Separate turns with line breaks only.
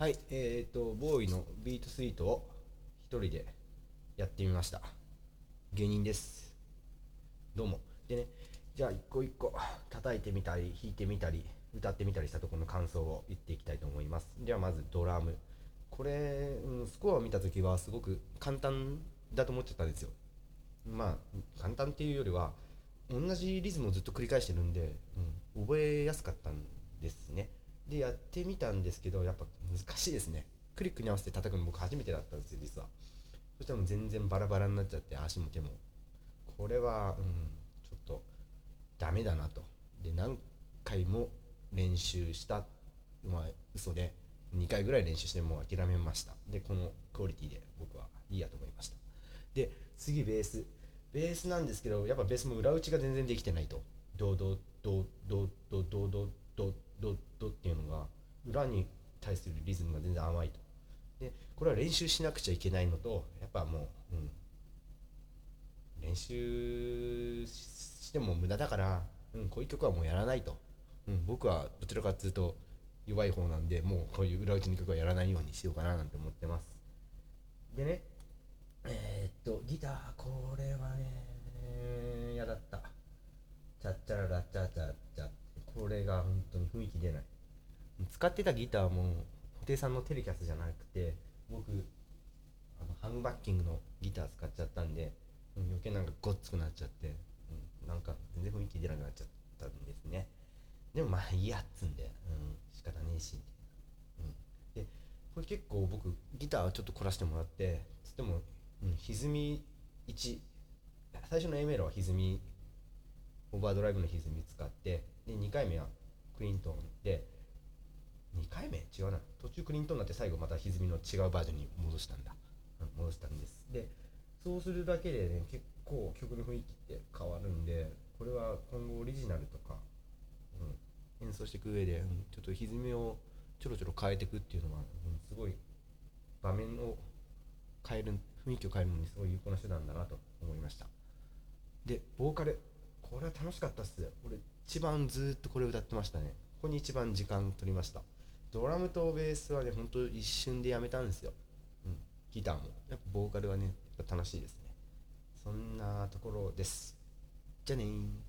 はい、ボーイのビートスイートを一人でやってみました。芸人です。どうも。でね、じゃあ一個一個叩いてみたり、弾いてみたり、歌ってみたりしたところの感想を言っていきたいと思います。ではまずドラム。これ、スコアを見たときはすごく簡単だと思っちゃったんですよ。まあ、簡単っていうよりは、同じリズムをずっと繰り返してるんで、覚えやすかったんですね。でやってみたんですけど、やっぱ難しいですね。クリックに合わせて叩くの僕初めてだったんですよ実は。そしたらもう全然バラバラになっちゃって、足も手も。これは、ちょっとダメだなと。で何回も練習したまあ嘘で、2回ぐらい練習してもう諦めました。でこのクオリティで僕はいいやと思いました。で次ベースなんですけど、やっぱベースも裏打ちが全然できてないと。ドドドドドドドドドドっていうのが、裏に対するリズムが全然甘いと。でこれは練習しなくちゃいけないのと、やっぱもう、練習しても無駄だから、こういう曲はもうやらないと。僕はどちらかというと弱い方なんで、もうこういう裏打ちの曲はやらないようにしようかななんて思ってます。でね、ギター、これはね、嫌だった。チャッチャララチャチャチャ、これが本当に雰囲気出ない。使ってたギターも布袋さんのテレキャスじゃなくて、僕ハムバッキングのギター使っちゃったんで、余計なんかごっつくなっちゃって、なんか全然雰囲気出なくなっちゃったんですね。でもまあいいやっつんで、仕方ねえし、でこれ結構僕ギターちょっと凝らしてもらって、つっても、歪み1、最初の A メロは歪み、オーバードライブの歪み使って、で2回目はクリントンで、2回目違うな、途中クリントンになって最後また歪みの違うバージョンに戻したんだ、戻したんです。でそうするだけでね、結構曲の雰囲気って変わるんで、これは今後オリジナルとか、演奏していく上で、ちょっと歪みをちょろちょろ変えていくっていうのは、すごい場面を変える、雰囲気を変えるのにすごい有効な手段だなと思いました。でボーカル、これは楽しかったっす。俺一番ずっとこれ歌ってましたね。ここに一番時間取りました。ドラムとベースはね、ほんと一瞬でやめたんですよ。ギターもやっぱボーカルはね、やっぱ楽しいですね。そんなところです。じゃあねー。